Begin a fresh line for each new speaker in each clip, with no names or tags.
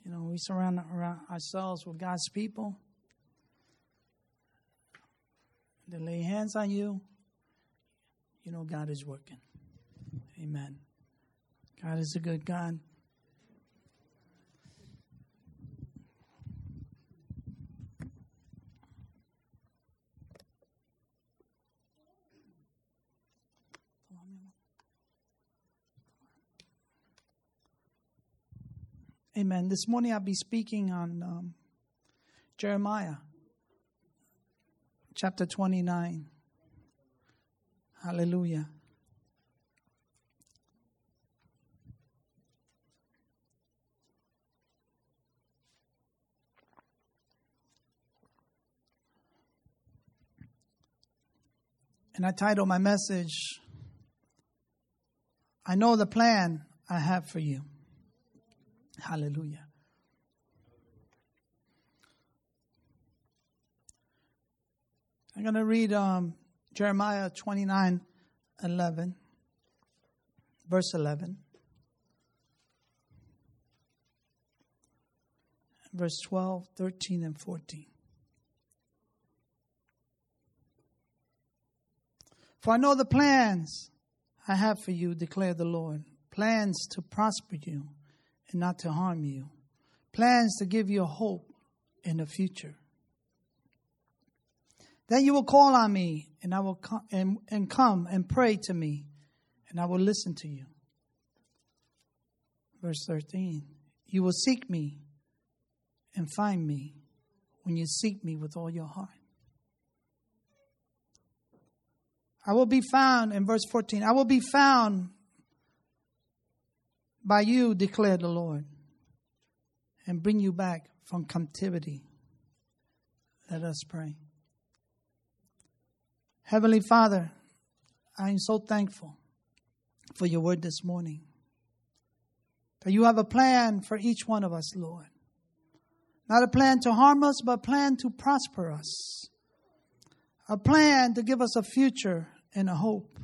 We surround ourselves with God's people. They lay hands on you. God is working. Amen. God is a good God. Amen. This morning I'll be speaking on Jeremiah, chapter 29. Hallelujah. And I titled my message, I know the plan I have for you. Hallelujah. I'm going to read Jeremiah 29:11, verse 11, verse 12, 13, and 14. For I know the plans I have for you, declare the Lord, plans to prosper you and not to harm you, plans to give you a hope in the future. Then you will call on me, and I will come and pray to me, and I will listen to you. Verse 13, you will seek me and find me when you seek me with all your heart. I will be found, in verse 14, I will be found by you, declare the Lord, and bring you back from captivity. Let us pray. Heavenly Father, I am so thankful for your word this morning. That you have a plan for each one of us, Lord. Not a plan to harm us, but a plan to prosper us. A plan to give us a future and a hope.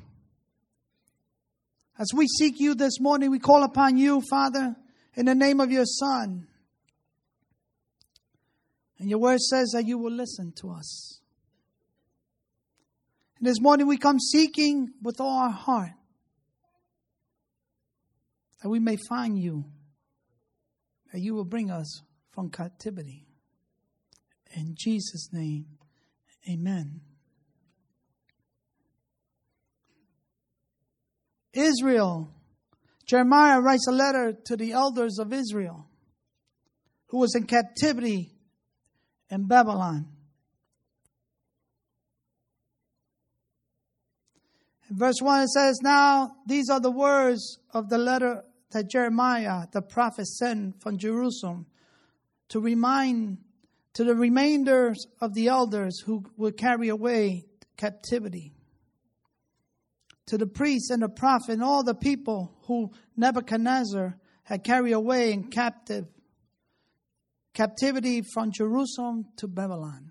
As we seek you this morning, we call upon you, Father, in the name of your Son. And your word says that you will listen to us. And this morning we come seeking with all our heart that we may find you, that you will bring us from captivity. In Jesus' name, amen. Israel. Jeremiah writes a letter to the elders of Israel who was in captivity in Babylon. In verse 1 it says, now these are the words of the letter that Jeremiah the prophet sent from Jerusalem to remind to the remainders of the elders who would carry away captivity. To the priests and the prophet and all the people who Nebuchadnezzar had carried away in captivity from Jerusalem to Babylon.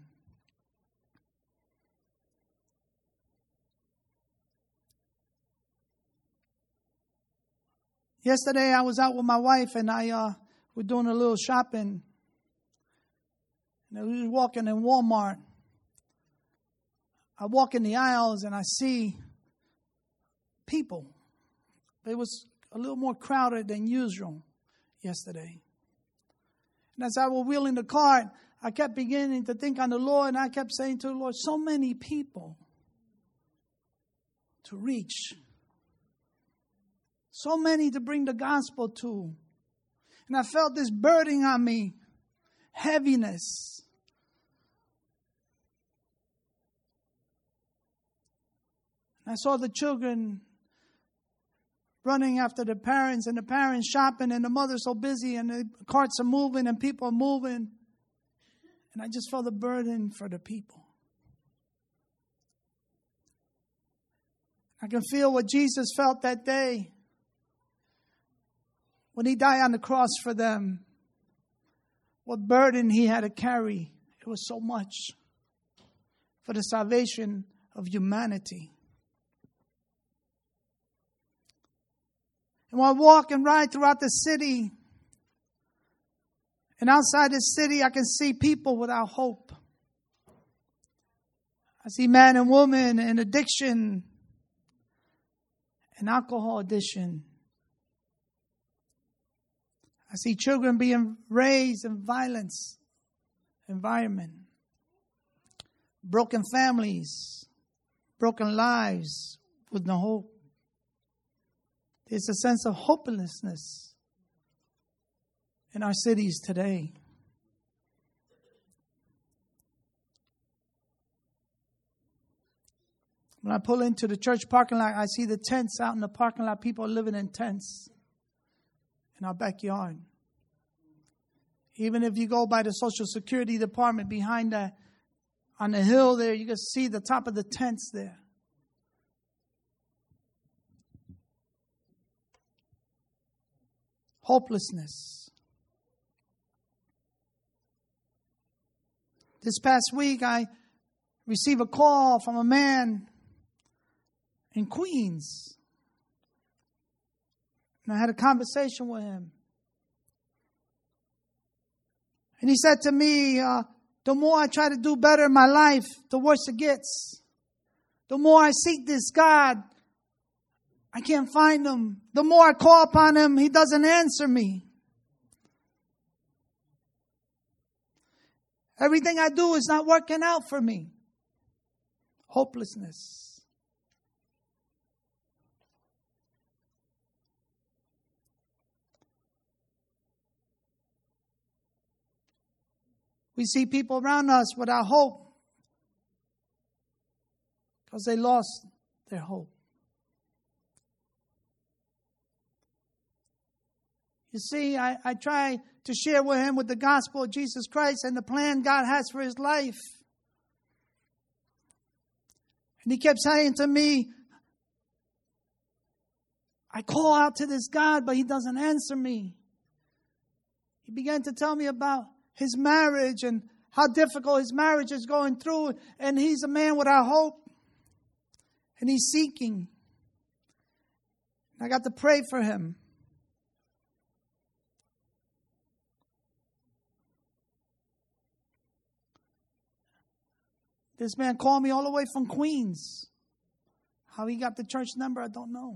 Yesterday I was out with my wife and I were doing a little shopping. And we were walking in Walmart. I walk in the aisles and I see people. It was a little more crowded than usual yesterday. And as I was wheeling the cart, I kept beginning to think on the Lord, and I kept saying to the Lord, so many people to reach. So many to bring the gospel to. And I felt this burden on me, heaviness. And I saw the children running after the parents, and the parents shopping, and the mother's so busy, and the carts are moving, and people are moving. And I just felt a burden for the people. I can feel what Jesus felt that day when he died on the cross for them. What burden he had to carry. It was so much for the salvation of humanity. And while I walk and ride throughout the city, And outside this city, I can see people without hope. I see man and woman in addiction and alcohol addiction. I see children being raised in violence environment. Broken families, broken lives with no hope. There's a sense of hopelessness in our cities today. When I pull into the church parking lot, I see the tents out in the parking lot. People are living in tents in our backyard. Even if you go by the Social Security Department behind that, on the hill there, you can see the top of the tents there. Hopelessness. This past week, I received a call from a man in Queens. And I had a conversation with him. And he said to me, the more I try to do better in my life, the worse it gets. The more I seek this God, I can't find him. The more I call upon him, he doesn't answer me. Everything I do is not working out for me. Hopelessness. We see people around us without hope because they lost their hope. You see, I try to share with him with the gospel of Jesus Christ and the plan God has for his life. And he kept saying to me, I call out to this God, but he doesn't answer me. He began to tell me about his marriage and how difficult his marriage is going through. And he's a man without hope. And he's seeking. I got to pray for him. This man called me all the way from Queens. How he got the church number, I don't know.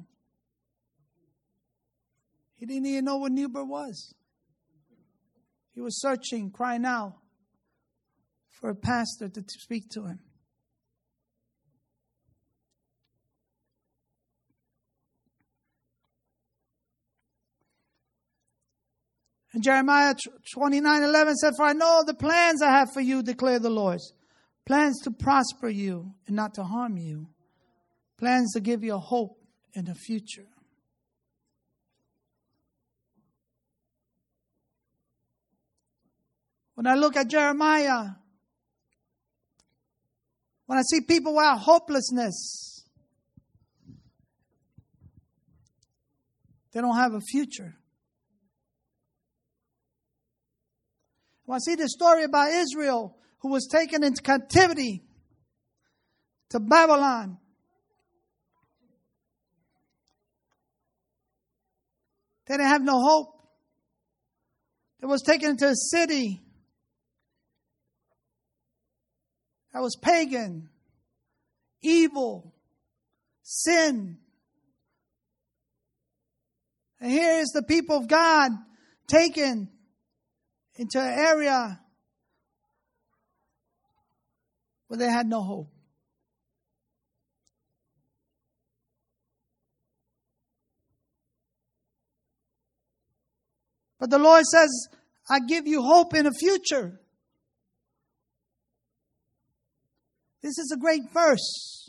He didn't even know what Newburgh was. He was searching, crying out for a pastor to speak to him. And Jeremiah 29:11 said, for I know the plans I have for you, declare the Lord. Plans to prosper you and not to harm you. Plans to give you a hope in the future. When I look at Jeremiah, when I see people without hopelessness, they don't have a future. When I see the story about Israel, who was taken into captivity to Babylon, they didn't have no hope. They was taken into a city that was pagan, evil, sin. And here is the people of God taken into an area where they had no hope. But the Lord says, I give you hope in the future. This is a great verse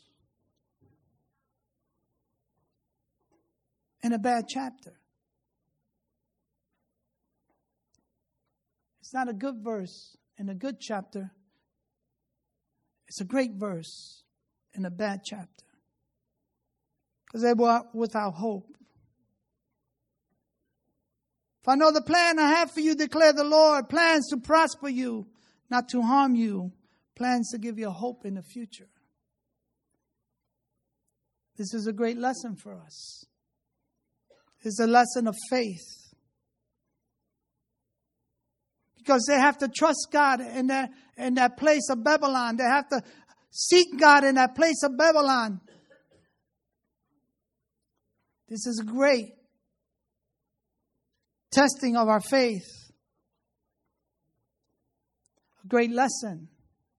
in a bad chapter. It's not a good verse in a good chapter. It's a great verse in a bad chapter. Because they were without hope. For I know the plan I have for you, declare the Lord. Plans to prosper you, not to harm you. Plans to give you a hope in the future. This is a great lesson for us. It's a lesson of faith. Because they have to trust God in that place of Babylon. They have to seek God in that place of Babylon. This is a great testing of our faith. A great lesson.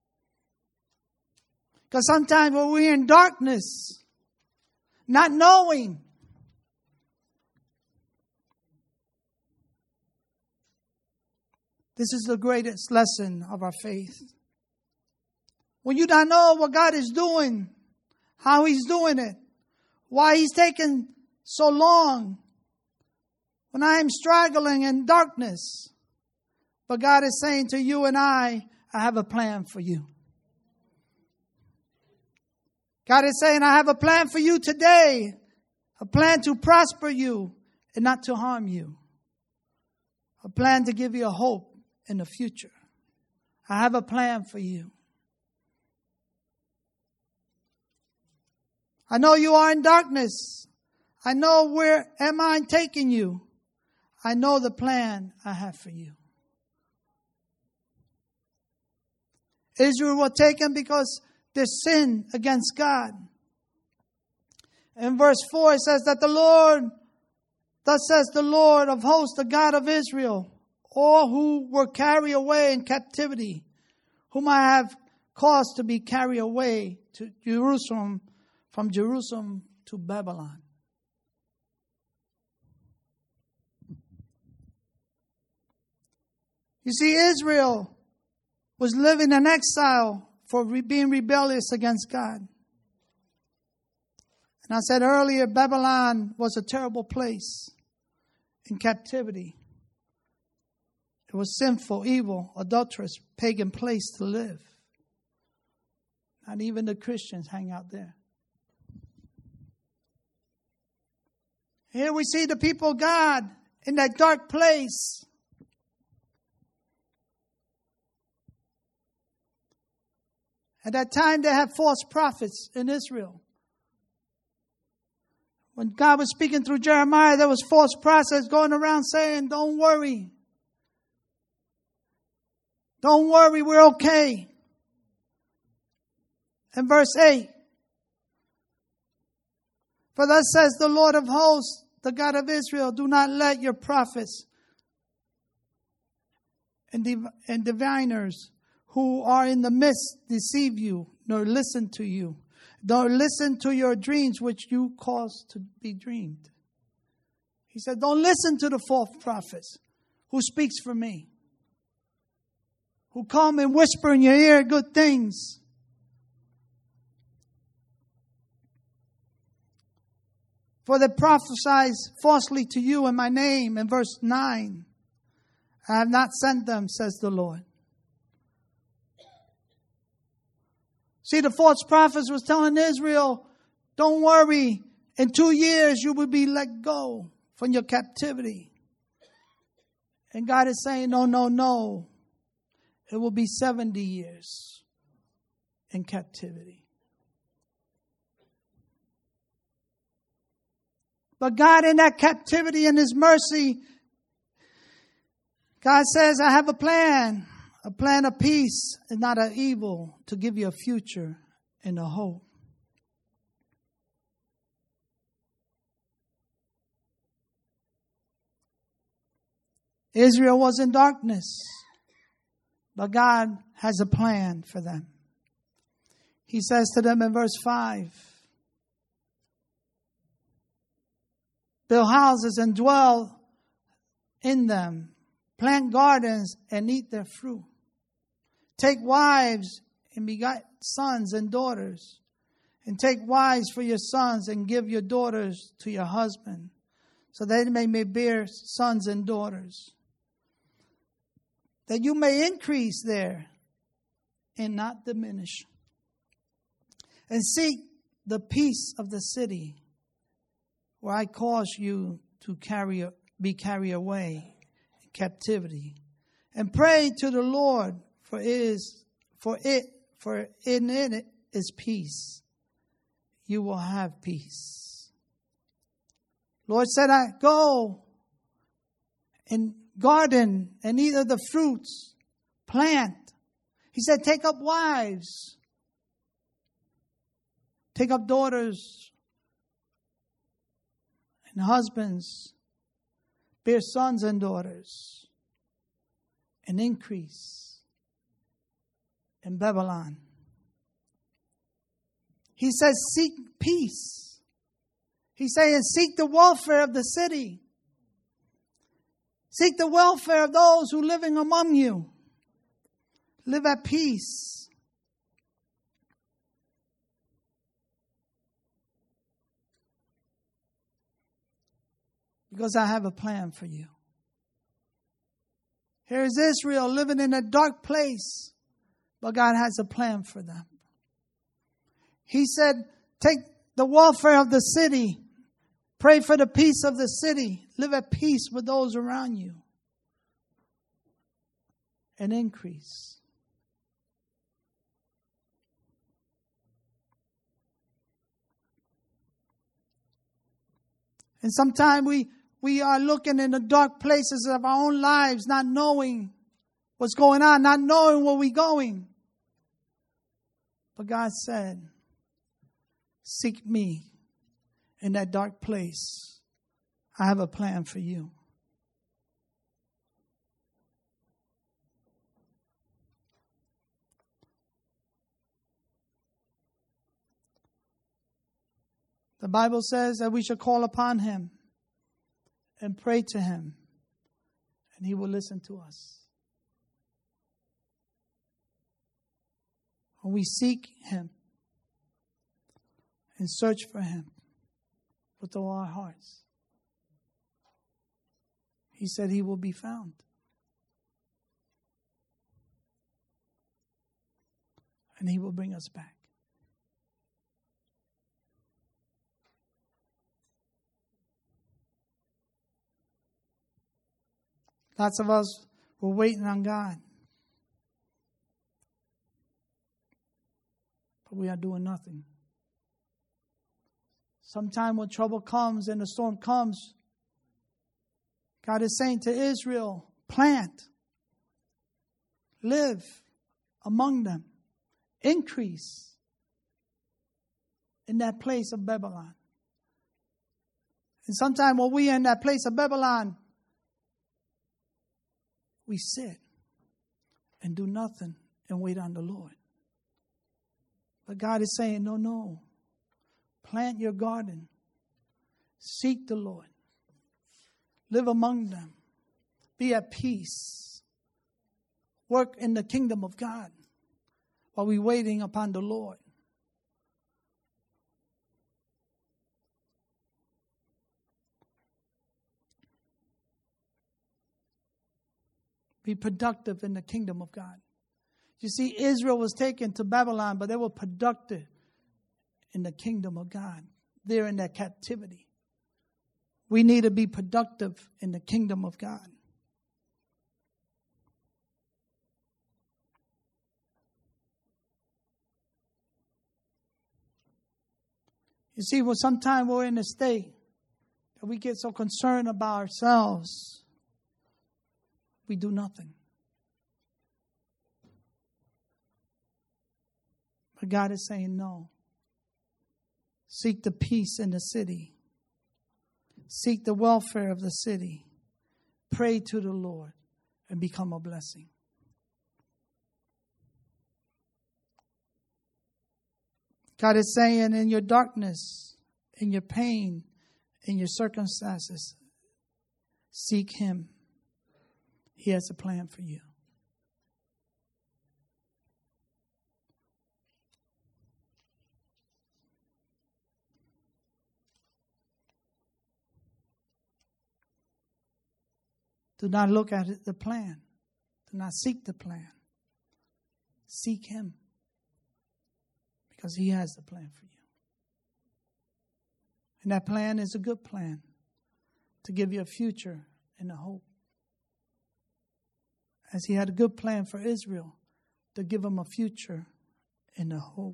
Because sometimes when we're in darkness, not knowing, this is the greatest lesson of our faith. When you don't know what God is doing, how He's doing it, why He's taking so long, when I am struggling in darkness, but God is saying to you and I have a plan for you. God is saying, I have a plan for you today, a plan to prosper you and not to harm you, a plan to give you a hope in the future. I have a plan for you. I know you are in darkness. I know where am I taking you. I know the plan I have for you. Israel was taken because they sinned against God. In verse 4 it says that the Lord, thus says the Lord of hosts, the God of Israel, all who were carried away in captivity, whom I have caused to be carried away to Jerusalem, from Jerusalem to Babylon. You see, Israel was living in exile for being rebellious against God. And I said earlier, Babylon was a terrible place in captivity. It was sinful, evil, adulterous, pagan place to live. Not even the Christians hang out there. Here we see the people of God in that dark place. At that time, they had false prophets in Israel. When God was speaking through Jeremiah, there was false prophets going around saying, don't worry. Don't worry, we're okay. And verse 8. For thus says the Lord of hosts, the God of Israel, do not let your prophets and diviners who are in the midst deceive you, nor listen to you, nor listen to your dreams which you cause to be dreamed. He said, don't listen to the false prophets who speaks for me, who come and whisper in your ear good things. For they prophesy falsely to you in my name. In verse 9, I have not sent them, says the Lord. See, the false prophets was telling Israel, don't worry, in 2 years you will be let go from your captivity. And God is saying, no. It will be 70 years in captivity. But God, in that captivity and His mercy, God says, I have a plan of peace and not of evil, to give you a future and a hope. Israel was in darkness, but God has a plan for them. He says to them in verse 5, build houses and dwell in them. Plant gardens and eat their fruit. Take wives and beget sons and daughters. And take wives for your sons and give your daughters to your husband, so that they may bear sons and daughters. That you may increase there and not diminish. And seek the peace of the city where I cause you to be carried away in captivity. And pray to the Lord, for in it is peace. You will have peace. Lord said, I go and garden and eat of the fruits. Plant. He said, take up wives. Take up daughters and husbands. Bear sons and daughters. And increase in Babylon. He says, seek peace. He's saying, seek the welfare of the city. Seek the welfare of those who are living among you. Live at peace. Because I have a plan for you. Here is Israel living in a dark place, but God has a plan for them. He said, take the welfare of the city. Pray for the peace of the city. Live at peace with those around you. And increase. And sometimes we are looking in the dark places of our own lives, not knowing what's going on, not knowing where we're going. But God said, seek me in that dark place. I have a plan for you. The Bible says that we should call upon Him and pray to Him, and He will listen to us. When we seek Him and search for Him with all our hearts, He said He will be found. And He will bring us back. Lots of us were waiting on God. But we are doing nothing. Sometime when trouble comes and the storm comes, God is saying to Israel, plant, live among them, increase in that place of Babylon. And sometime when we are in that place of Babylon, we sit and do nothing and wait on the Lord. But God is saying, no. Plant your garden. Seek the Lord. Live among them. Be at peace. Work in the kingdom of God while we're waiting upon the Lord. Be productive in the kingdom of God. You see, Israel was taken to Babylon, but they were productive in the kingdom of God. They're in their captivity. We need to be productive in the kingdom of God. You see, well, sometimes we're in a state that we get so concerned about ourselves, we do nothing. But God is saying no. Seek the peace in the city. Seek the welfare of the city. Pray to the Lord and become a blessing. God is saying in your darkness, in your pain, in your circumstances, seek Him. He has a plan for you. Do not look at the plan. Do not seek the plan. Seek Him. Because He has the plan for you. And that plan is a good plan to give you a future and a hope. As He had a good plan for Israel to give them a future and a hope.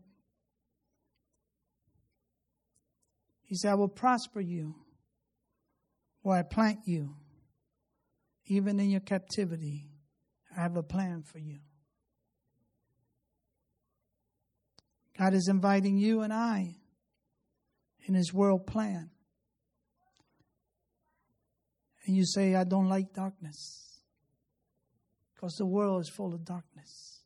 He said, I will prosper you where I plant you, even in your captivity, I have a plan for you. God is inviting you and I in His world plan. And you say, I don't like darkness, because the world is full of darkness.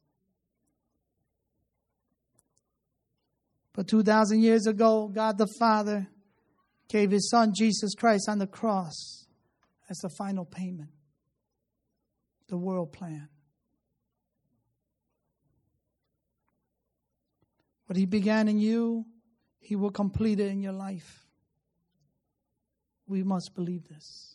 But 2,000 years ago, God the Father gave His Son, Jesus Christ, on the cross as the final payment. The world plan. What He began in you, He will complete it in your life. We must believe this.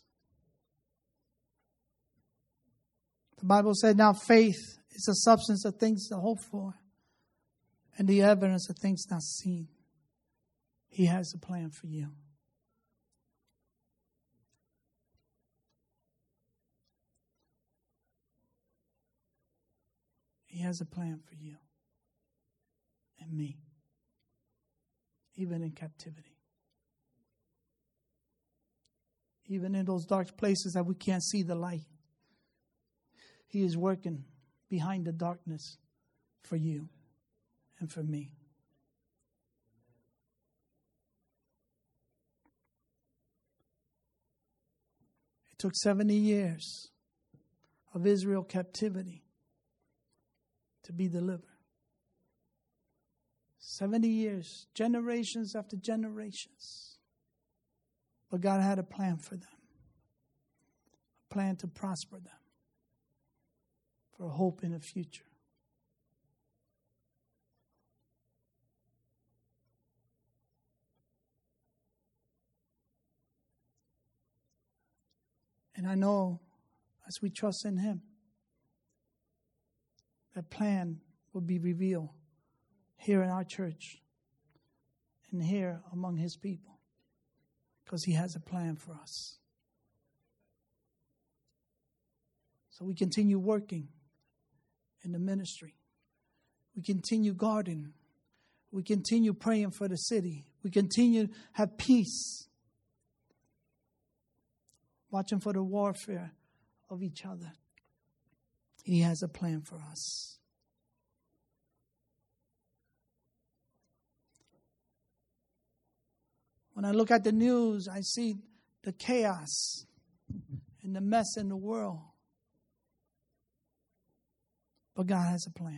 The Bible said, now faith is the substance of things to hope for and the evidence of things not seen. He has a plan for you. He has a plan for you and me, even in captivity. Even in those dark places that we can't see the light, He is working behind the darkness for you and for me. It took 70 years of Israel captivity to be delivered. 70 years, generations after generations. But God had a plan for them. A plan to prosper them. For hope in the future. And I know, as we trust in Him, that plan will be revealed here in our church and here among His people, because He has a plan for us. So we continue working in the ministry. We continue guarding. We continue praying for the city. We continue to have peace, watching for the warfare of each other. He has a plan for us. When I look at the news, I see the chaos and the mess in the world. But God has a plan.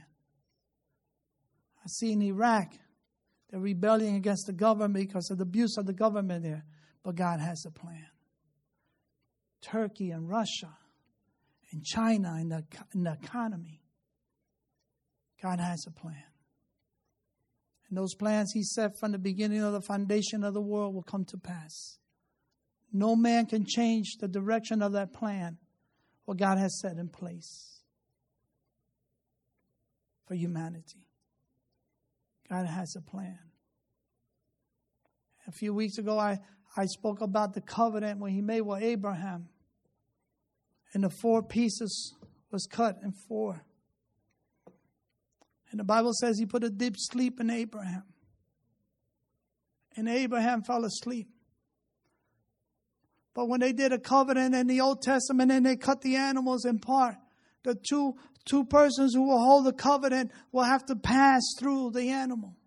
I see in Iraq, the rebellion against the government because of the abuse of the government there. But God has a plan. Turkey and Russia and China and the economy. God has a plan. And those plans He set from the beginning of the foundation of the world will come to pass. No man can change the direction of that plan, what God has set in place for humanity. God has a plan. A few weeks ago, I spoke about the covenant when He made with Abraham. And the 4 pieces was cut in 4. And the Bible says He put a deep sleep in Abraham. And Abraham fell asleep. But when they did a covenant in the Old Testament and they cut the animals in part, the two persons who will hold the covenant will have to pass through the animal.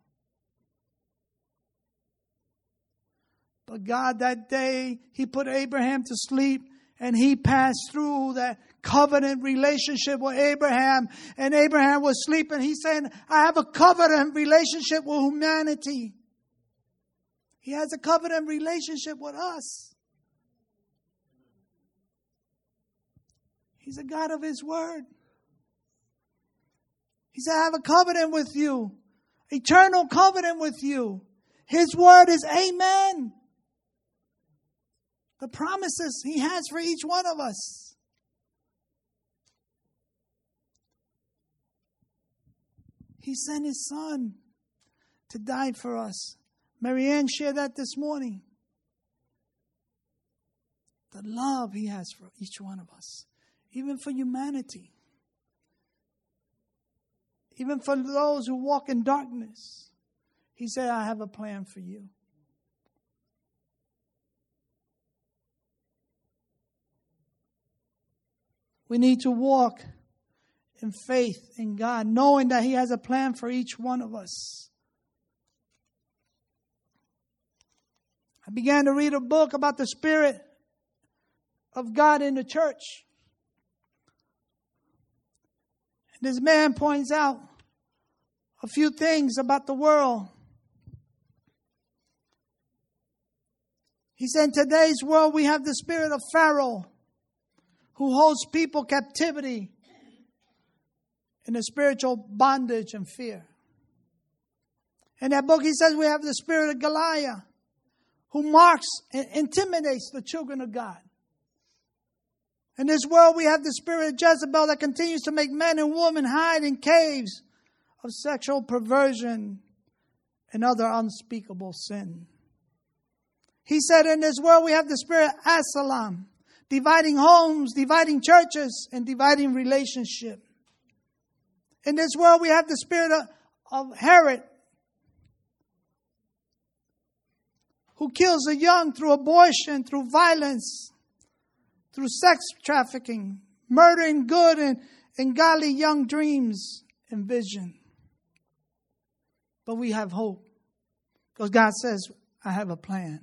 But God, that day, He put Abraham to sleep, and He passed through that covenant relationship with Abraham. And Abraham was sleeping. He said, I have a covenant relationship with humanity. He has a covenant relationship with us. He's a God of His word. He said, I have a covenant with you. Eternal covenant with you. His word is amen. The promises He has for each one of us. He sent His Son to die for us. Marianne shared that this morning. The love He has for each one of us. Even for humanity. Even for those who walk in darkness. He said, I have a plan for you. We need to walk in faith in God, knowing that He has a plan for each one of us. I began to read a book about the Spirit of God in the church. And this man points out a few things about the world. He said, in today's world, we have the spirit of Pharaoh, who holds people captivity in a spiritual bondage and fear. In that book, he says we have the spirit of Goliath, who marks and intimidates the children of God. In this world, we have the spirit of Jezebel that continues to make men and women hide in caves of sexual perversion and other unspeakable sin. He said, in this world, we have the spirit of Absalom, dividing homes, dividing churches, and dividing relationships. In this world, we have the spirit of Herod, who kills the young through abortion, through violence, through sex trafficking, murdering good and godly young dreams and vision. But we have hope, because God says, I have a plan.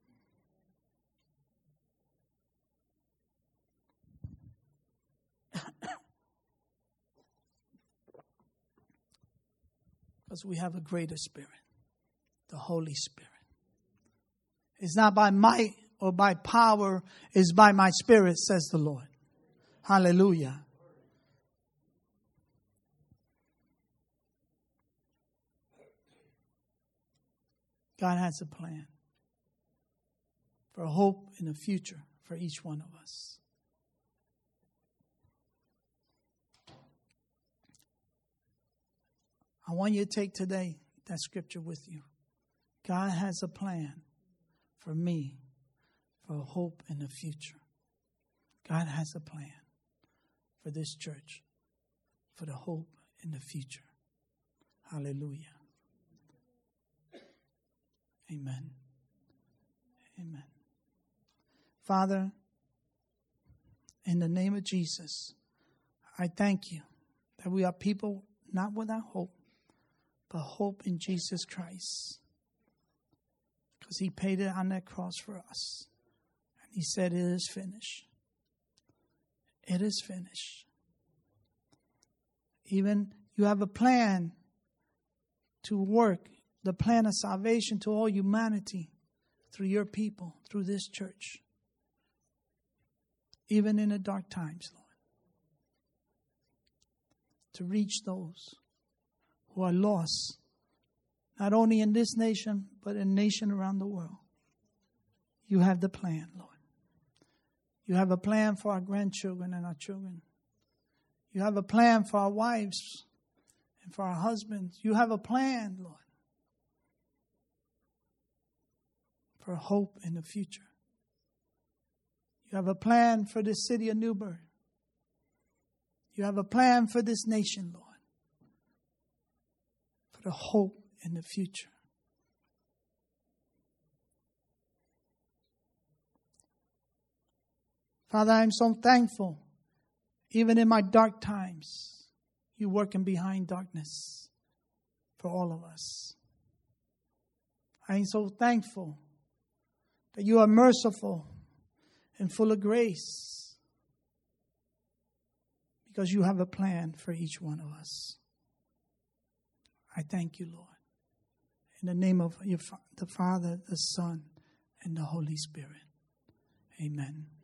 Because we have a greater spirit, the Holy Spirit. It's not by might or by power, it's by my spirit, says the Lord. Hallelujah. God has a plan for hope in the future for each one of us. I want you to take today that scripture with you. God has a plan for me, for hope in the future. God has a plan for this church, for the hope in the future. Hallelujah. Amen. Amen. Father, in the name of Jesus, I thank you that we are people not without hope, but hope in Jesus Christ. Because He paid it on that cross for us. And He said, it is finished. It is finished. Even you have a plan to work, the plan of salvation to all humanity through your people, through this church. Even in the dark times, Lord. To reach those who are lost, not only in this nation, but in nation around the world. You have the plan, Lord. You have a plan for our grandchildren and our children. You have a plan for our wives and for our husbands. You have a plan, Lord, for hope in the future. You have a plan for this city of Newburgh. You have a plan for this nation, Lord, for the hope in the future. Father, I'm so thankful. Even in my dark times, you're working behind darkness for all of us. I'm so thankful that you are merciful and full of grace, because you have a plan for each one of us. I thank you, Lord. In the name of the Father, the Son, and the Holy Spirit. Amen.